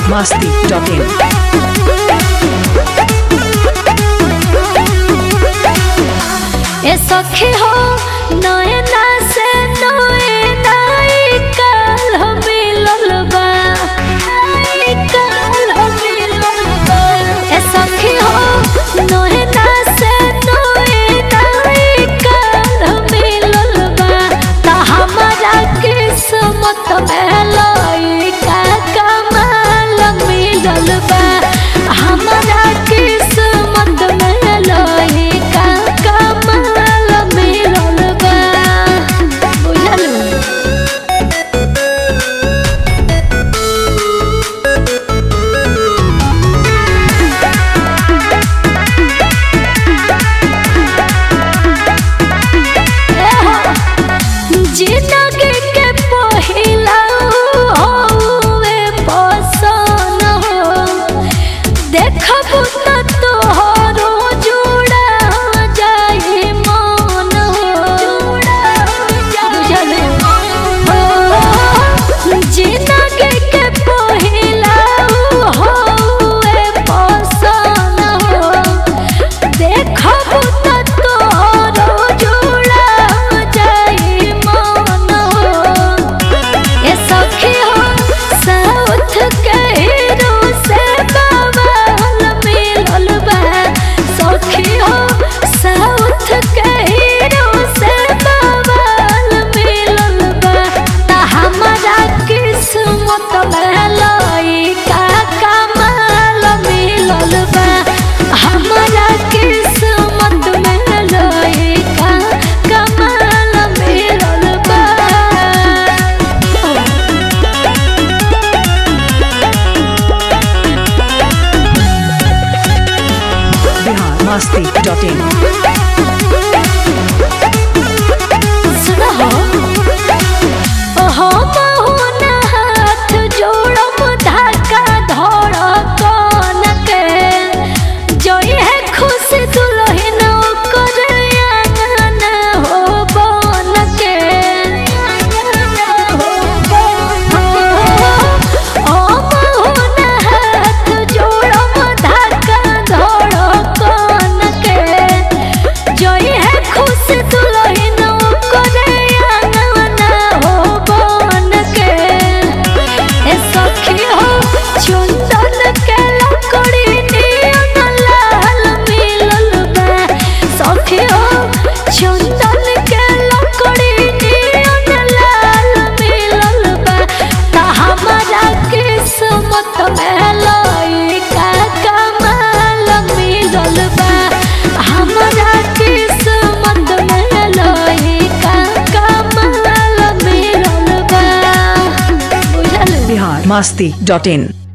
biharmasti.in ए सखी हो नयना से नयना काल मिलल बा ए सखी हो नयना से नयना काल मिलल बा ता हमारा किस्मत में लइका कमाल मिलल बा हमारा किस्मत में लइका कमाल मिलल बा बुझलू। जिंदगी के पहिला होवे पसन हो देखबू त तोहरो जुड़ा जाए मन हो बुझलू। जिंदगी के पहिला होवे पसन हो देखबू त तोहरो जुड़ा जाए मन हो। ए सखी हो साउथ के हीरो से बवाल मिलल बा सखी हो साउथ के हीरो से बवाल मिलल बा ता हमारा किस्मत में लइका कमाल मिलल बा हमारा किस्मत में लइका कमाल मिलल बा। biharmasti.in सुनो हो बहुन हाथ जोड़म धक्का धड़कन के जोई है खुश दुल्हन ओकर आंगन हो बन के ओ बहुन हाथ जोड़म धक्का धड़कन के जोई है खुश दुल्हन ओकर आंगन हो बन के। ए सखी हो चंदन के लकड़ी नियन लाल मिलल बा सखी हो चंदन के लकड़ी नियन लाल मिलल बा ता हमारा किस्मत में लइका कमाल मिलल बा हमारा किस्मत में लइका कमाल मिलल बा बुझलू। biharmasti.in